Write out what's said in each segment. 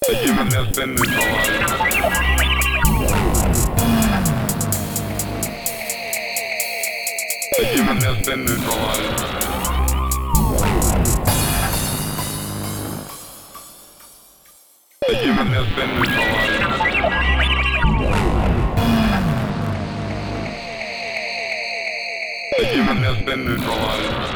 The human has been neutralized. The human has been neutralized. The human has been neutralized. The human has been neutralized.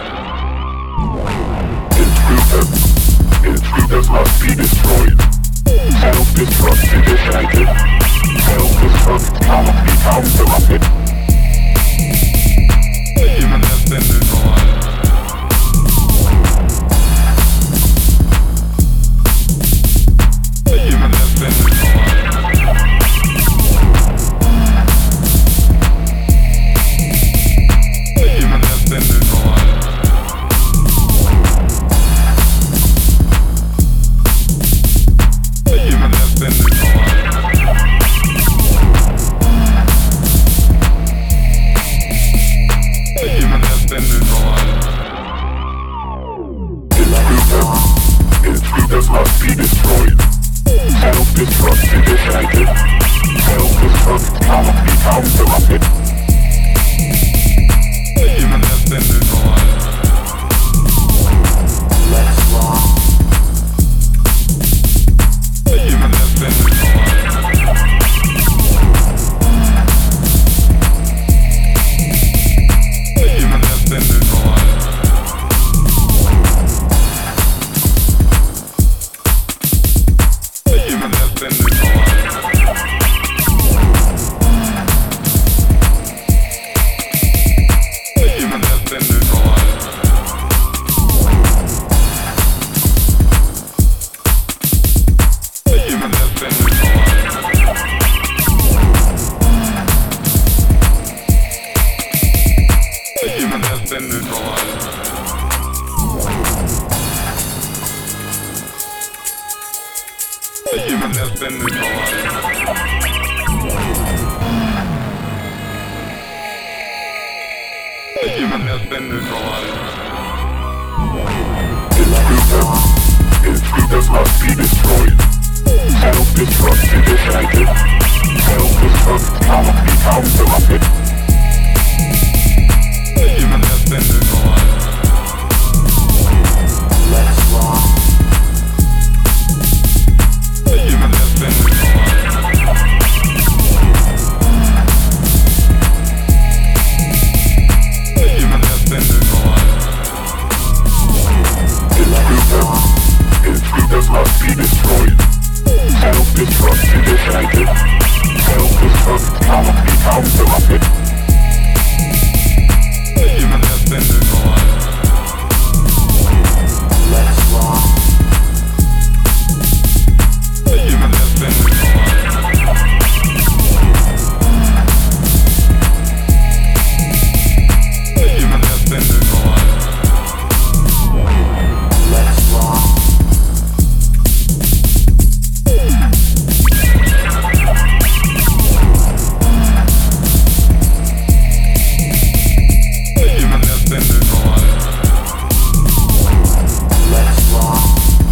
Intruders must be destroyed. Self-destruct initiated. Self-destruct cannot be counteracted. The human has been neutralized. The human has been neutralized. The human has been neutralized. The human has been neutralized. The human has been neutralized. Intruders must be destroyed. Self-destruct initiated. Self-destruct cannot be counteracted. The human has been neutralized. Let's rock. The human has been neutralized. The human has been neutralized. The human has been neutralized. The human has been neutralized. The human has been neutralized. The human has been neutralized. The human has been neutralized. The human has been neutralized. Intruders must be destroyed. Self-destruct initiated. Self-destruct cannot be counteracted. The human has been neutralized. Let's rock. The human has been neutralized. The human has been neutralized. Intruders must be destroyed. Self-destruct initiated. Self-destruct cannot be counteracted. The human has been neutralized. Let's rock. The human has been neutralized. The human has been neutralized. Let's rock. The human has been neutralized. Let's rock.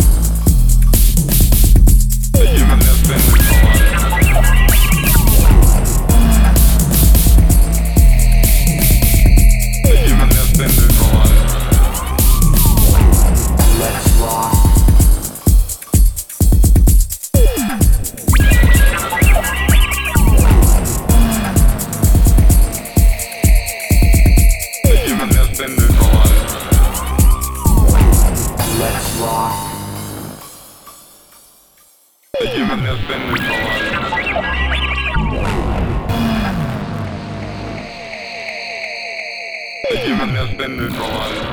The human has been neutralized. The human has been neutralized. Let's rock. The human has been neutralized. Let's rock. The human has been neutralized. The human has been neutralized.